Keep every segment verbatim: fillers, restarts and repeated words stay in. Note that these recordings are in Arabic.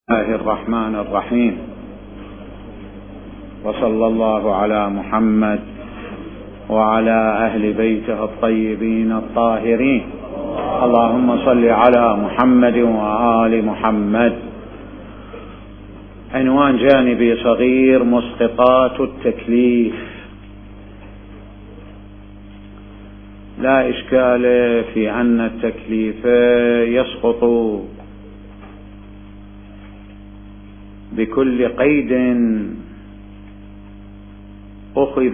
الله الرحمن الرحيم، وصلى الله على محمد وعلى أهل بيته الطيبين الطاهرين. اللهم صل على محمد وآل محمد. عنوان جانبي صغير: مسقطات التكليف. لا إشكال في أن التكليف يسقط بكل قيد أخذ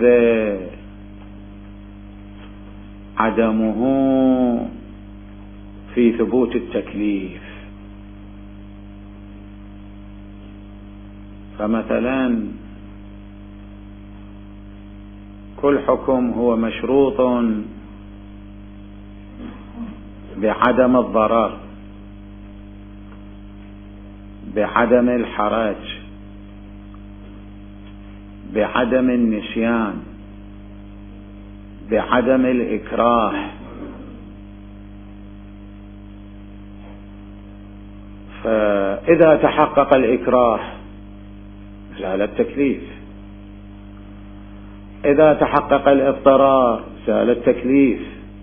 عدمه في ثبوت التكليف. فمثلا كل حكم هو مشروط بعدم الضرر، بعدم الحرج، بعدم النسيان، بعدم الإكراه. فإذا تحقق الإكراه زال التكليف، إذا تحقق الاضطرار زال التكليف،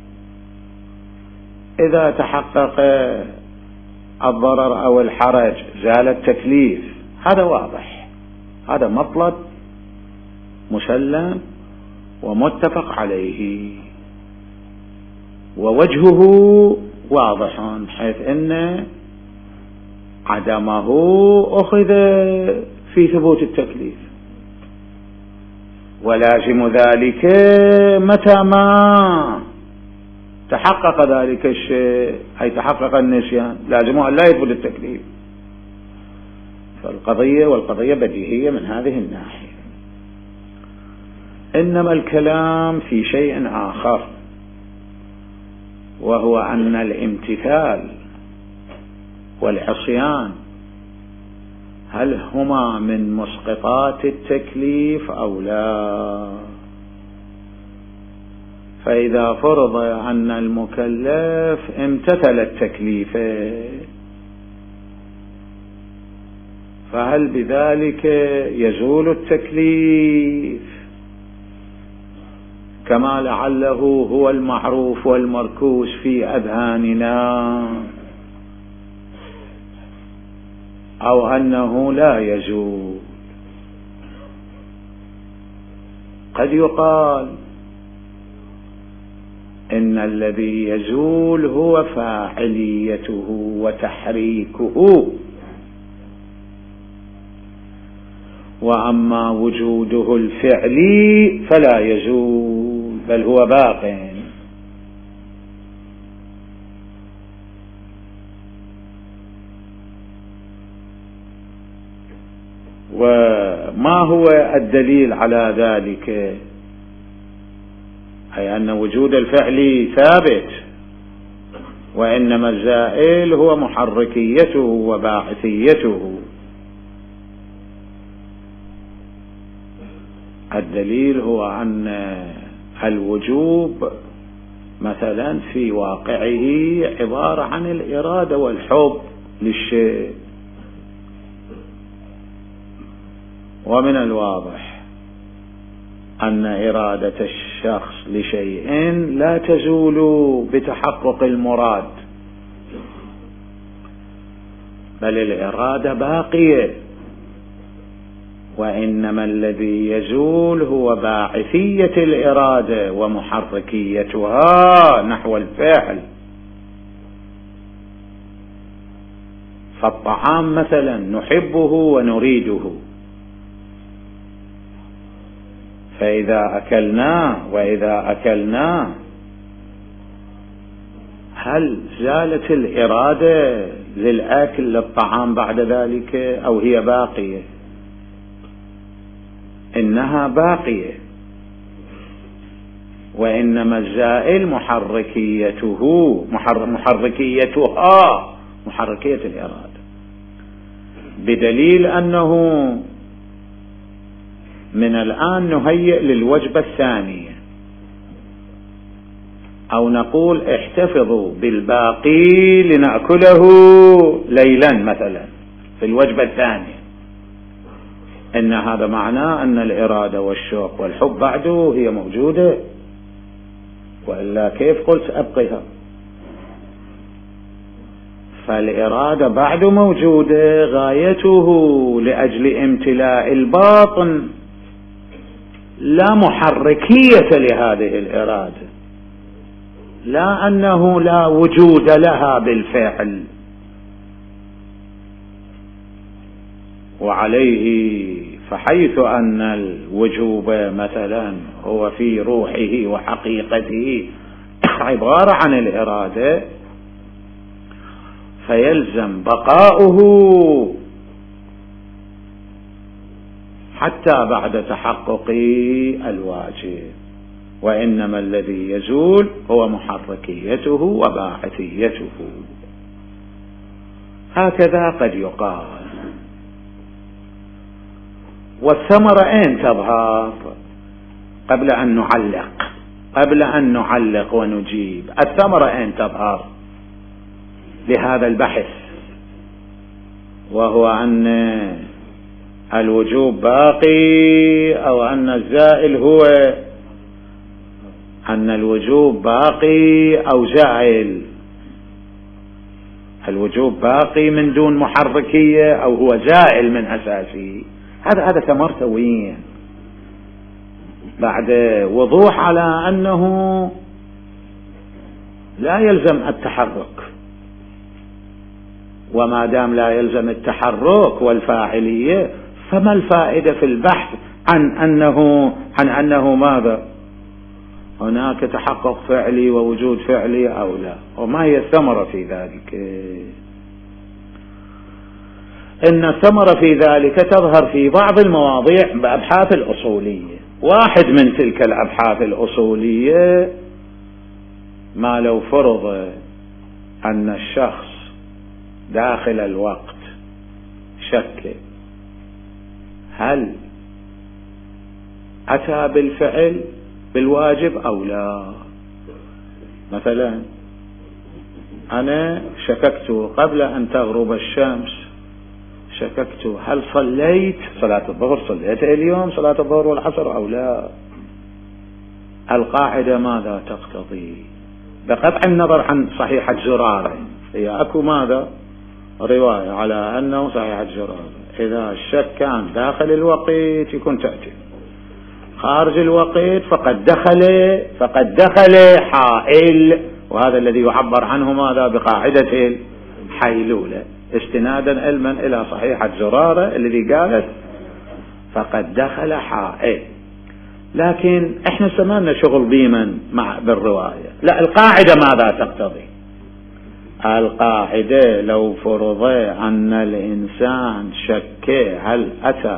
إذا تحقق الضرر أو الحرج زال التكليف. هذا واضح، هذا مطلب مسلم ومتفق عليه، ووجهه واضح، حيث أن عدمه أخذ في ثبوت التكليف. ولازم ذلك متى ما تحقق ذلك الشيء، أي تحقق النسيان، لازم أن لا يثبت التكليف. فالقضية والقضية بديهية من هذه الناحية. إنما الكلام في شيء آخر، وهو أن الامتثال والعصيان هل هما من مسقطات التكليف أو لا؟ فإذا فرض أن المكلف امتثل التكليف، فهل بذلك يزول التكليف كما لعله هو المعروف والمركوز في أذهاننا، أو أنه لا يزول؟ قد يقال إن الذي يزول هو فاعليته وتحريكه، وأما وجوده الفعلي فلا يزول، بل هو باق. وما هو الدليل على ذلك؟ أي أن وجود الفعل ثابت، وإنما الزائل هو محركيته وباعثيته. الدليل هو أن الوجوب مثلا في واقعه عبارة عن الإرادة والحب للشيء، ومن الواضح أن إرادة الشخص لشيء لا تزول بتحقق المراد، بل الإرادة باقية، وإنما الذي يزول هو باعثية الإرادة ومحركيتها نحو الفعل. فالطعام مثلا نحبه ونريده، فإذا أكلناه وإذا أكلناه هل زالت الإرادة للأكل للطعام بعد ذلك أو هي باقية؟ إنها باقية، وإنما الزائل محركيته محركيتها محركية الإرادة، بدليل أنه من الآن نهيئ للوجبة الثانية، أو نقول احتفظوا بالباقي لنأكله ليلا مثلا، في الوجبة الثانية، إن هذا معناه أن الإرادة والشوق والحب بعده هي موجودة، وإلا كيف قلت أبقيها؟ فالإرادة بعد موجودة، غايته لأجل امتلاء الباطن، لا محركية لهذه الإرادة، لا أنه لا وجود لها بالفعل. وعليه فحيث أن الوجوب مثلا هو في روحه وحقيقته عبارة عن الإرادة، فيلزم بقاؤه حتى بعد تحقق الواجب، وإنما الذي يزول هو محركيته وباعثيته. هكذا قد يقال. والثمرة أين تظهر؟ قبل أن نعلق قبل أن نعلق ونجيب، الثمرة أين تظهر لهذا البحث؟ وهو أن الوجوب باقي، أو أن الزائل هو أن الوجوب باقي أو زائل. الوجوب باقي من دون محركية، أو هو زائل من أساسه. هذا هذا ثمرته وين؟ بعد وضوح على أنه لا يلزم التحرك، وما دام لا يلزم التحرك والفاعلية، فما الفائدة في البحث عن أنه عن أنه ماذا هناك تحقق فعلي ووجود فعلي أو لا؟ وما هي الثمرة في ذلك؟ إن الثمرة في ذلك تظهر في بعض المواضيع بأبحاث الأصولية. واحد من تلك الأبحاث الأصولية ما لو فرض أن الشخص داخل الوقت شك هل أتى بالفعل بالواجب أو لا. مثلا أنا شككت قبل أن تغرب الشمس، شككت هل صليت صلاة الظهر، صليت اليوم صلاة الظهر والعصر أو لا. القاعدة ماذا تقتضي؟ بقطع النظر عن صحيحة زرارة، هي أكو ماذا رواية على أنه صحيحة زرارة. إذا الشك كان داخل الوقت يكون تأتي، خارج الوقت فقد دخل فقد دخل حائل، وهذا الذي يعبر عنه ماذا بقاعدة الحيلولة، استنادا علما إلى صحيحة زرارة الذي قالت فقد دخل حائل. لكن احنا سمعنا شغل ضيما مع بالرواية. لا، القاعدة ماذا تقتضي؟ القاعدة لو فرض أن الإنسان شك هل أتى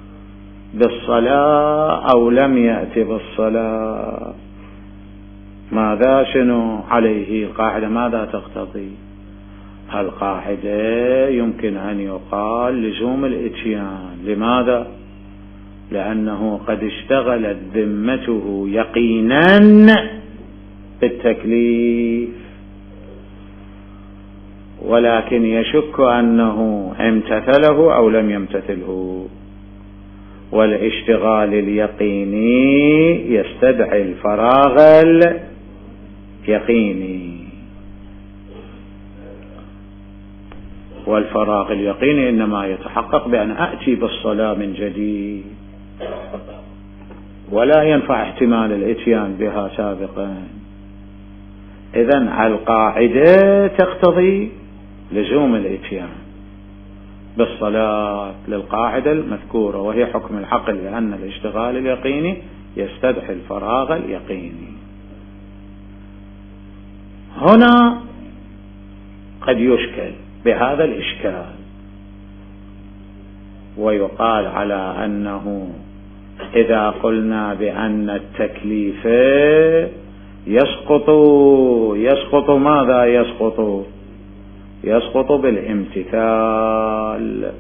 بالصلاة أو لم يأتي بالصلاة، ماذا شنو عليه؟ القاعدة ماذا تقتضي؟ القاعدة يمكن أن يقال لزوم الإتيان. لماذا؟ لأنه قد اشتغلت ذمته يقينا بالتكليف، ولكن يشك أنه امتثله أو لم يمتثله. والاشتغال اليقيني يستدعي الفراغ اليقيني، والفراغ اليقيني إنما يتحقق بأن أأتي بالصلاة من جديد، ولا ينفع احتمال الاتيان بها سابقا. إذن القاعدة تقتضي لزوم الاتيان بالصلاة للقاعدة المذكورة، وهي حكم العقل، لأن الاشتغال اليقيني يستدعي الفراغ اليقيني. هنا قد يشكل بهذا الإشكال، ويقال على أنه إذا قلنا بأن التكليف يسقط يسقط ماذا يسقط؟ يسقط بالامتثال.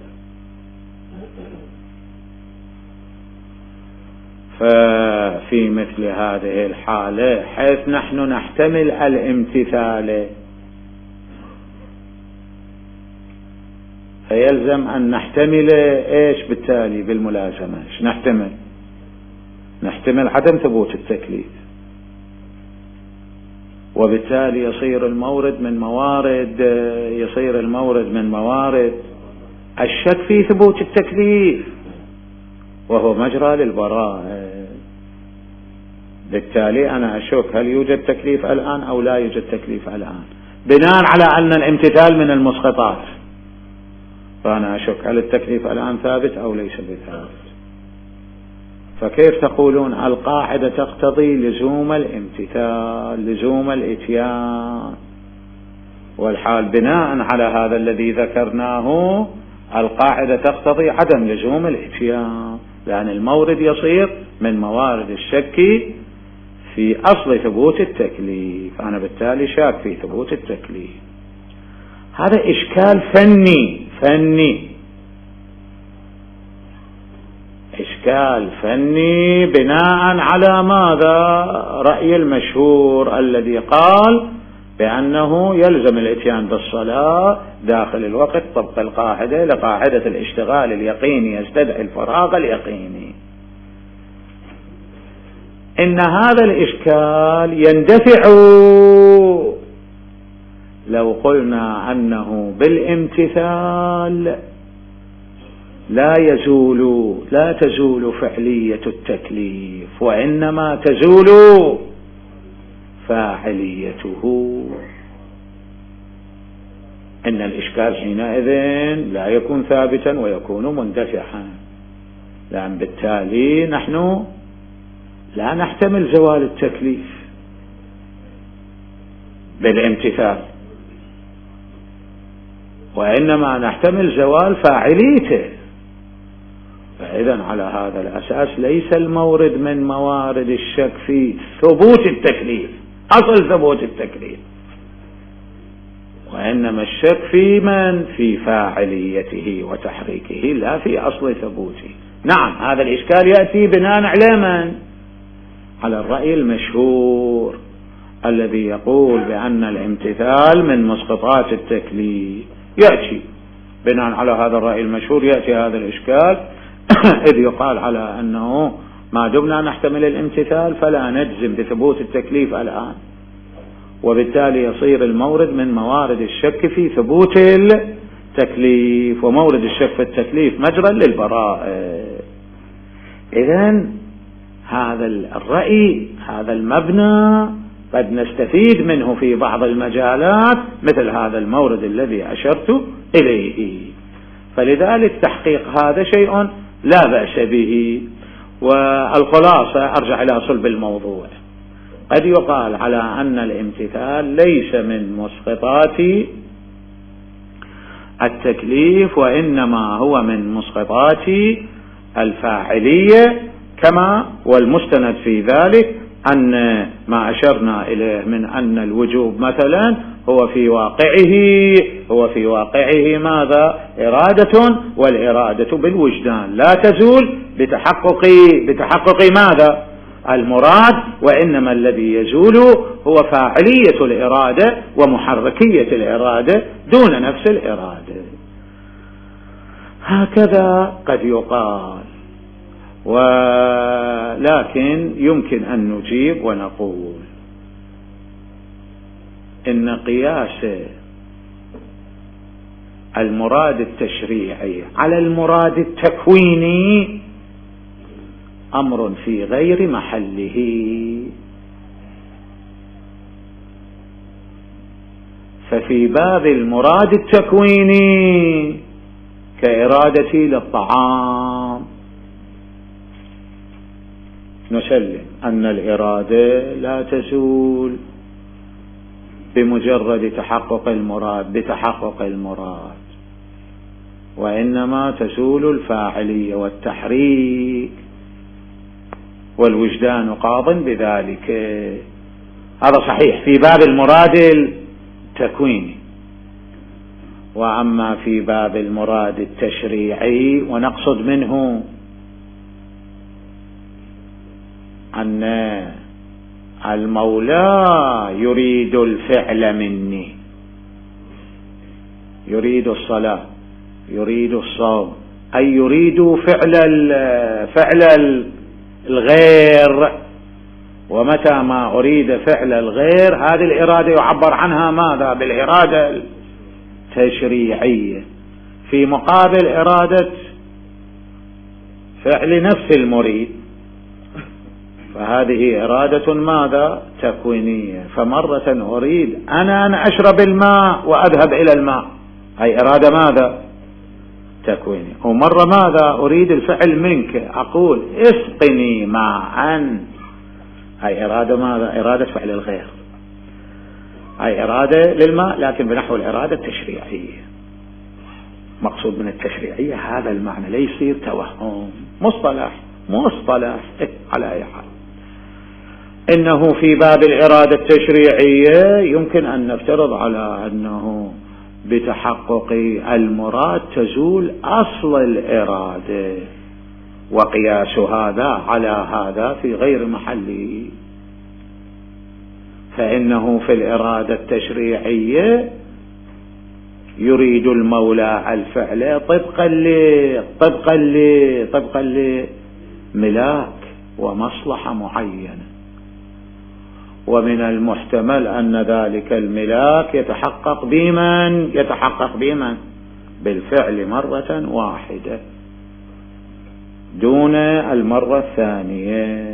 ففي مثل هذه الحالة حيث نحن نحتمل الامتثال، فيلزم أن نحتمل إيش بالتالي بالملازمة؟ إيش نحتمل؟ نحتمل عدم ثبوت التكليف، وبالتالي يصير المورد من موارد يصير المورد من موارد الشك في ثبوت التكليف، وهو مجرى للبراءة. بالتالي أنا أشك هل يوجد تكليف الآن أو لا يوجد تكليف الآن، بناء على أن الامتثال من المسقطات، فأنا أشك هل التكليف الآن ثابت أو ليس بثابت. فكيف تقولون القاعدة تقتضي لزوم الامتثال، لزوم الإتيان، والحال بناء على هذا الذي ذكرناه القاعدة تقتضي عدم لزوم الإتيان، لأن المورد يصير من موارد الشك في أصل ثبوت التكليف، أنا بالتالي شاك في ثبوت التكليف. هذا إشكال فني فني إشكال فني بناء على ماذا؟ رأي المشهور الذي قال بأنه يلزم الاتيان بالصلاة داخل الوقت طبق القاعدة لقاعدة الاشتغال اليقيني يستدعي الفراغ اليقيني. إن هذا الإشكال يندفع لو قلنا أنه بالامتثال لا يزول لا تزول فعلية التكليف، وإنما تزول فاعليته. إن الإشكال حينئذ لا يكون ثابتا ويكون مندفعا، لأن بالتالي نحن لا نحتمل زوال التكليف بالامتثال، وإنما نحتمل زوال فاعليته. فإذا على هذا الأساس ليس المورد من موارد الشك في ثبوت التكليف، أصل ثبوت التكليف، وإنما الشك في من؟ في فاعليته وتحريكه، لا في أصل ثبوته. نعم، هذا الإشكال يأتي بناء على من؟ على الرأي المشهور الذي يقول بأن الامتثال من مسقطات التكليف. يأتي بناء على هذا الرأي المشهور يأتي هذا الإشكال إذ يقال على أنه ما دمنا نحتمل الامتثال فلا نجزم بثبوت التكليف الآن، وبالتالي يصير المورد من موارد الشك في ثبوت التكليف، ومورد الشك في التكليف مجرى للبراءة. إذن هذا الرأي هذا المبنى قد نستفيد منه في بعض المجالات مثل هذا المورد الذي أشرت إليه. فلذلك تحقيق هذا شيء لا بأس به. والخلاصة أرجع إلى صلب الموضوع، قد يقال على أن الامتثال ليس من مسقطات التكليف، وإنما هو من مسقطات الفاعلية، كما والمستند في ذلك أن ما أشرنا إليه من أن الوجوب مثلا هو في واقعه هو في واقعه ماذا؟ إرادة، والإرادة بالوجدان لا تزول بتحقق بتحقق ماذا؟ المراد، وإنما الذي يزول هو فاعلية الإرادة ومحركية الإرادة دون نفس الإرادة. هكذا قد يقال، ولكن يمكن أن نجيب ونقول إن قياس المراد التشريعي على المراد التكويني أمر في غير محله. ففي باب المراد التكويني كإرادتي للطعام نسلم أن الإرادة لا تزول بمجرد تحقق المراد بتحقق المراد، وإنما تزول الفاعلية والتحريك، والوجدان قاض بذلك. هذا صحيح في باب المراد التكويني. وأما في باب المراد التشريعي ونقصد منه أن المولى يريد الفعل مني، يريد الصلاة، يريد الصوم أي يريد فعل فعل الغير، ومتى ما أريد فعل الغير هذه الإرادة يعبر عنها ماذا؟ بالإرادة التشريعية، في مقابل إرادة فعل نفس المريد، فهذه إرادة ماذا؟ تكوينية. فمرة أريد أنا أن أشرب الماء وأذهب إلى الماء، هي إرادة ماذا؟ تكوينية. ومرة ماذا؟ أريد الفعل منك، أقول اسقني ماء، هي إرادة ماذا؟ إرادة فعل الغير، هي إرادة للماء لكن بنحو الإرادة التشريعية. مقصود من التشريعية هذا المعنى، لا يصير توهم، مصطلح مصطلح على أي حال. إنه في باب الإرادة التشريعية يمكن أن نفترض على أنه بتحقق المراد تزول أصل الإرادة، وقياس هذا على هذا في غير محله. فإنه في الإرادة التشريعية يريد المولى الفعل طبقا ل طبقا ل طبقا لملاك ومصلحة معينة، ومن المحتمل أن ذلك الملاك يتحقق بمن؟ يتحقق بمن؟ بالفعل مرة واحدة دون المرة الثانية.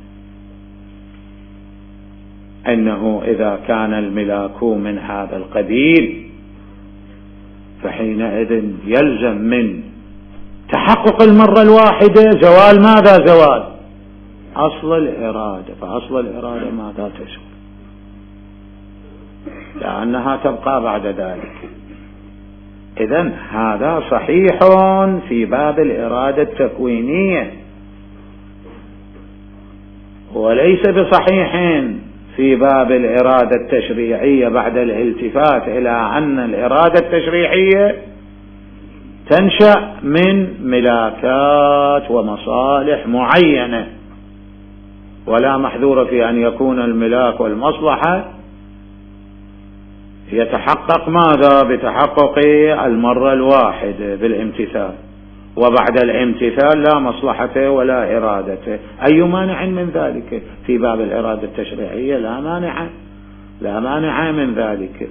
أنه إذا كان الملاك من هذا القبيل فحينئذ يلزم من تحقق المرة الواحدة زوال ماذا؟ زوال أصل الإرادة، فأصل الإرادة ماذا؟ تزول، لأنها تبقى بعد ذلك. إذن هذا صحيح في باب الإرادة التكوينية، وليس بصحيح في باب الإرادة التشريعية بعد الالتفات إلى أن الإرادة التشريعية تنشأ من ملاكات ومصالح معينة، ولا محذور في أن يكون الملاك والمصلحة يتحقق ماذا؟ بتحقق المرة الواحدة بالامتثال، وبعد الامتثال لا مصلحة ولا إرادة. أي مانع من ذلك؟ في باب الإرادة التشريعية لا مانع، لا مانع من ذلك.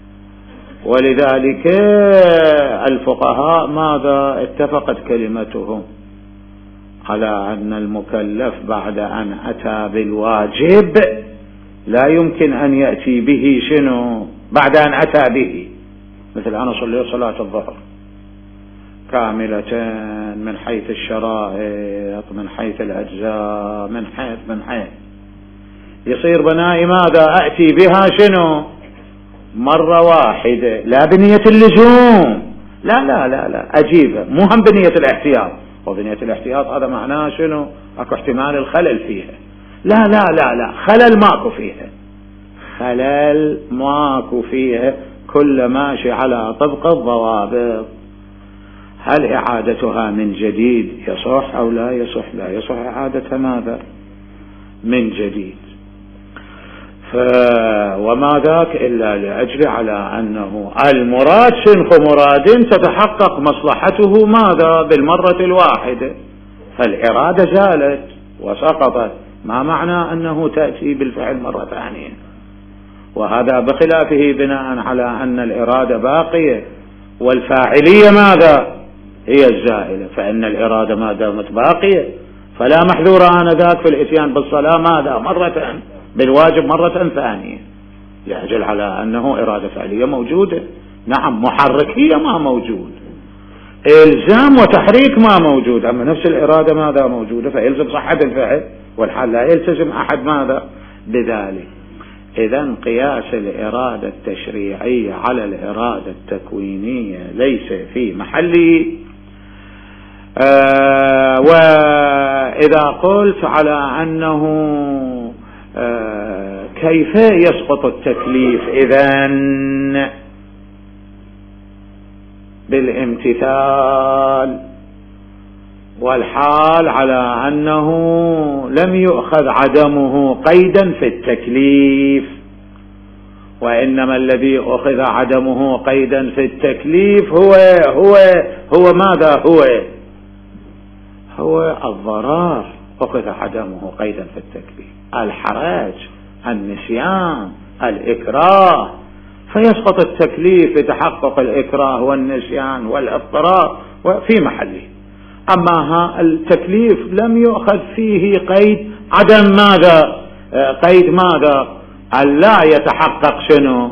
ولذلك الفقهاء ماذا؟ اتفقت كلمتهم على أن المكلف بعد أن أتى بالواجب لا يمكن أن يأتي به شنو؟ بعد أن أتى به، مثل أنا صلي صلاة الظهر كاملة من حيث الشرائط، من حيث الأجزاء، من حيث من حيث يصير بنائي ماذا؟ أأتي بها شنو؟ مرة واحدة، لا بنية اللزوم، لا لا لا لا أجيبها، مو هم بنية الاحتياط. وبنية الاحتياط هذا معناه شنو؟ أكو احتمال الخلل فيها، لا لا لا لا خلل ماكو فيها، خلل ماكو فيها، كل ماشي على طبق الضوابط. هل إعادتها من جديد يصح أو لا يصح؟ لا يصح إعادتها ماذا؟ من جديد. ف... وما ذاك إلا لأجل على أنه المراد شنخ مراد تتحقق مصلحته ماذا؟ بالمرة الواحدة، فالإرادة زالت وسقطت، ما معنى أنه تأتي بالفعل مرة ثانية؟ وهذا بخلافه بناء على أن الإرادة باقية والفاعلية ماذا؟ هي الزائلة، فإن الإرادة ما دامت باقية فلا محذور آنذاك في الإتيان بالصلاة ماذا؟ مرة بالواجب مرة ثانية، لأجل على أنه إرادة فعلية موجودة. نعم محركية ما موجود، إلزام وتحريك ما موجود، أما نفس الإرادة ماذا؟ موجودة، فيلزم صحة الفعل، والحال لا يلتزم أحد ماذا؟ بذلك. إذن قياس الإرادة التشريعية على الإرادة التكوينية ليس في محله. آه وإذا قلت على أنه آه كيف يسقط التكليف إذن؟ بالامتثال، والحال على أنه لم يؤخذ عدمه قيدا في التكليف، وإنما الذي أخذ عدمه قيدا في التكليف هو هو هو ماذا هو هو الضرر، أخذ عدمه قيدا في التكليف، الحرج، النسيان، الإكراه، فيسقط التكليف بتحقق الإكراه والنسيان والاضطرار في محله. أما التكليف لم يؤخذ فيه قيد عدم ماذا، قيد ماذا، ألا يتحقق شنو،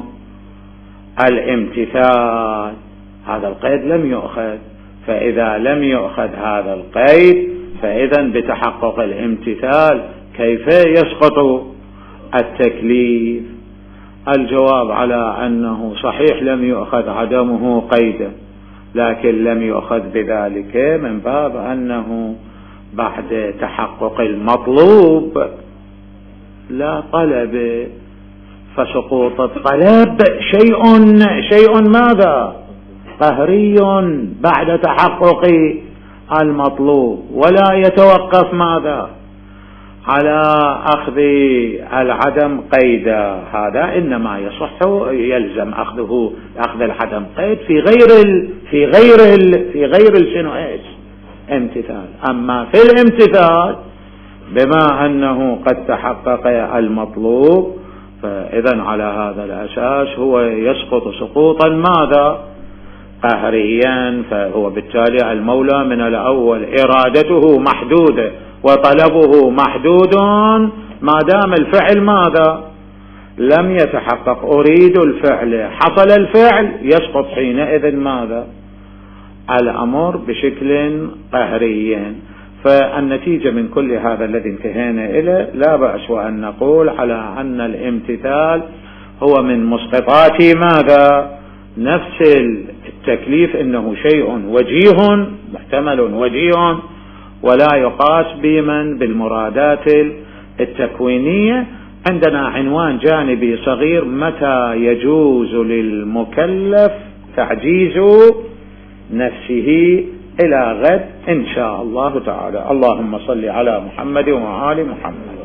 الامتثال، هذا القيد لم يؤخذ. فإذا لم يؤخذ هذا القيد فإذا بتحقق الامتثال كيف يسقط التكليف؟ الجواب على أنه صحيح لم يؤخذ عدمه قيدا، لكن لم يؤخذ بذلك من باب أنه بعد تحقق المطلوب لا طلب، فسقوط الطلب شيء شيء ماذا، قهري بعد تحقق المطلوب، ولا يتوقف ماذا على أخذ العدم قيدا. هذا إنما يصح يلزم أخذه أخذ العدم قيد في غير ال في غير ال في غير الشنو ايش امتثال. أما في الامتثال بما أنه قد تحقق المطلوب فإذا على هذا الأساس هو يسقط سقوطا ماذا، قهريا. فهو بالتالي المولى من الأول إرادته محدودة وطلبه محدود ما دام الفعل ماذا لم يتحقق. أريد الفعل، حصل الفعل، يسقط حينئذ ماذا، الأمر بشكل قهري. فالنتيجة من كل هذا الذي انتهينا إليه لا بأس وأن نقول على أن الامتثال هو من مسقطات ماذا، نفس التكليف، إنه شيء وجيه محتمل وجيه ولا يقاس بمن بالمرادات التكوينية. عندنا عنوان جانبي صغير، متى يجوز للمكلف تعجيز نفسه، إلى غد إن شاء الله تعالى. اللهم صل على محمد وآل محمد.